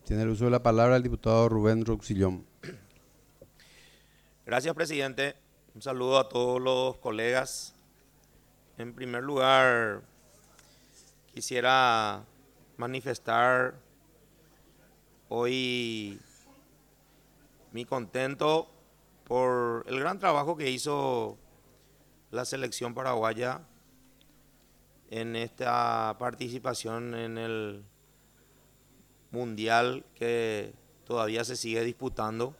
Tiene el uso de la palabra el diputado Rubén Roxillón. Gracias, presidente. Un saludo a todos los colegas. En primer lugar, quisiera manifestar hoy mi contento por el gran trabajo que hizo la selección paraguaya en esta participación en el mundial que todavía se sigue disputando,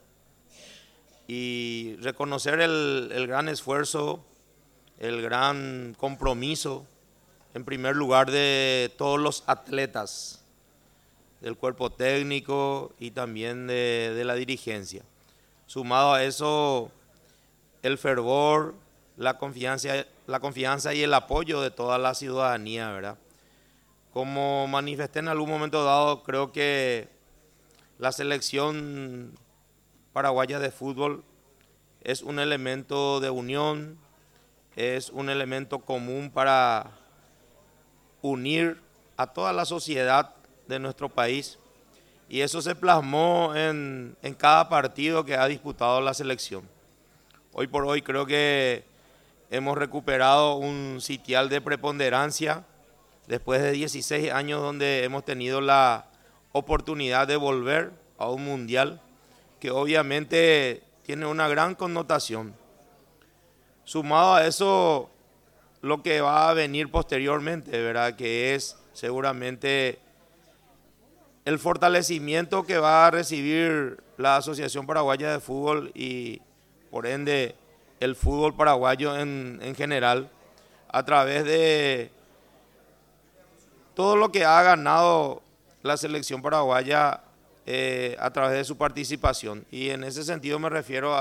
y reconocer el gran esfuerzo, el gran compromiso, en primer lugar, de todos los atletas, del cuerpo técnico y también de la dirigencia. Sumado a eso, el fervor, la confianza y el apoyo de toda la ciudadanía, ¿verdad? Como manifesté en algún momento dado, creo que la selección paraguaya de fútbol es un elemento de unión, es un elemento común para unir a toda la sociedad de nuestro país, y eso se plasmó en cada partido que ha disputado la selección. Hoy por hoy creo que hemos recuperado un sitial de preponderancia después de 16 años donde hemos tenido la oportunidad de volver a un mundial que obviamente tiene una gran connotación. Sumado a eso, lo que va a venir posteriormente, ¿verdad? Que es seguramente el fortalecimiento que va a recibir la Asociación Paraguaya de Fútbol y por ende el fútbol paraguayo en general, a través de todo lo que ha ganado la selección paraguaya a través de su participación. Y en ese sentido me refiero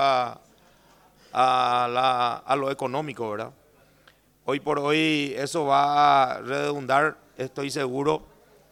a lo económico, ¿verdad? Hoy por hoy eso va a redundar, estoy seguro,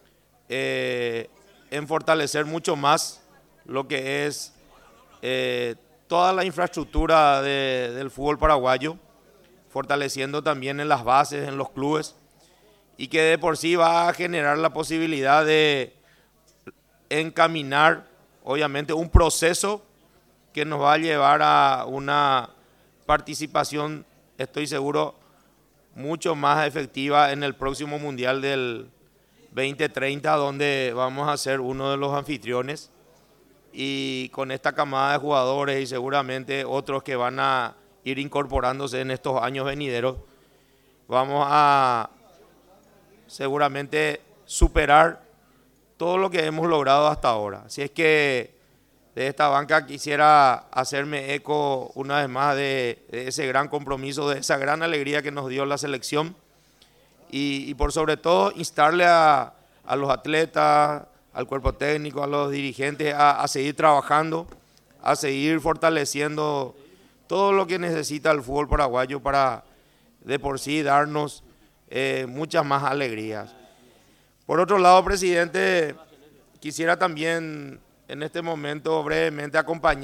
en fortalecer mucho más lo que es toda la infraestructura del fútbol paraguayo, fortaleciendo también en las bases, en los clubes, y que de por sí va a generar la posibilidad de encaminar, obviamente, un proceso que nos va a llevar a una participación, estoy seguro, mucho más efectiva en el próximo Mundial del 2030, donde vamos a ser uno de los anfitriones, y con esta camada de jugadores y seguramente otros que van a ir incorporándose en estos años venideros, vamos a seguramente superar todo lo que hemos logrado hasta ahora. Así es que de esta banca quisiera hacerme eco una vez más de ese gran compromiso, de esa gran alegría que nos dio la selección, y por sobre todo instarle a los atletas, al cuerpo técnico, a los dirigentes a seguir trabajando, a seguir fortaleciendo todo lo que necesita el fútbol paraguayo para de por sí darnos muchas más alegrías. Por otro lado, presidente, quisiera también en este momento brevemente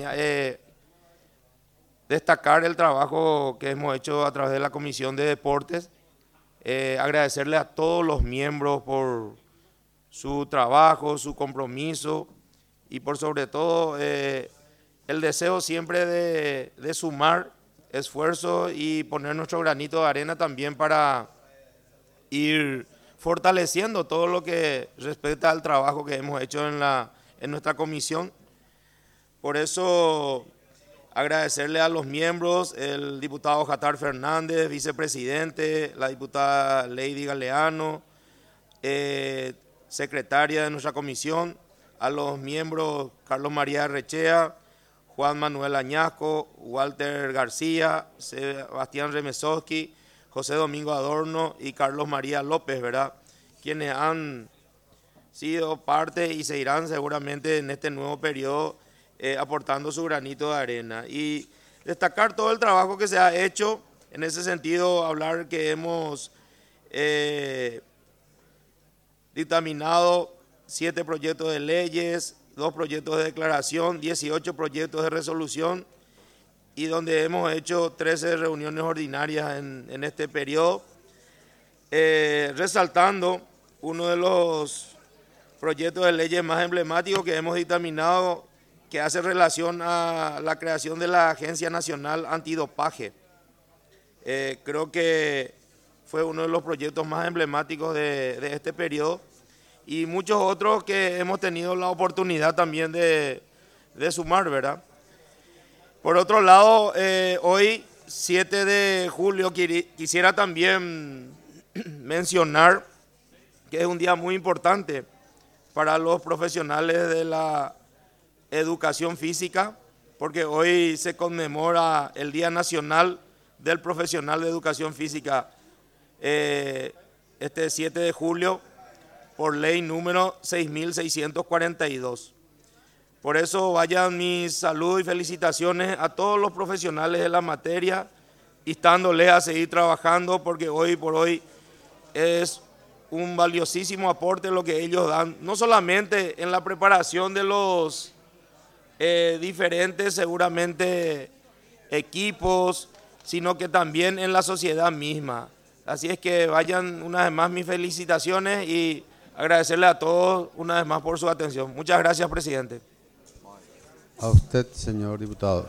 destacar el trabajo que hemos hecho a través de la Comisión de Deportes, agradecerle a todos los miembros por su trabajo, su compromiso y por sobre todo el deseo siempre de sumar esfuerzos y poner nuestro granito de arena también para ir fortaleciendo todo lo que respecta al trabajo que hemos hecho en nuestra comisión. Por eso agradecerle a los miembros, el diputado Jatar Fernández, vicepresidente, la diputada Lady Galeano, secretaria de nuestra comisión, a los miembros Carlos María Rechea, Juan Manuel Añasco, Walter García, Sebastián Remesowski, José Domingo Adorno y Carlos María López, ¿verdad? Quienes han sido parte y se irán seguramente en este nuevo periodo aportando su granito de arena. Y destacar todo el trabajo que se ha hecho, en ese sentido hablar que hemos dictaminado 7 proyectos de leyes, 2 proyectos de declaración, 18 proyectos de resolución, y donde hemos hecho 13 reuniones ordinarias en este periodo, resaltando uno de los proyectos de leyes más emblemáticos que hemos dictaminado que hace relación a la creación de la Agencia Nacional Antidopaje. Creo que fue uno de los proyectos más emblemáticos de este periodo y muchos otros que hemos tenido la oportunidad también de sumar, ¿verdad? Por otro lado, hoy, 7 de julio, quisiera también mencionar que es un día muy importante para los profesionales de la educación física, porque hoy se conmemora el Día Nacional del Profesional de Educación Física, este 7 de julio, por ley número 6642. Por eso vayan mis saludos y felicitaciones a todos los profesionales de la materia, instándoles a seguir trabajando, porque hoy por hoy es un valiosísimo aporte lo que ellos dan, no solamente en la preparación de los diferentes seguramente equipos, sino que también en la sociedad misma. Así es que vayan una vez más mis felicitaciones y agradecerle a todos una vez más por su atención. Muchas gracias, presidente. A usted, señor diputado.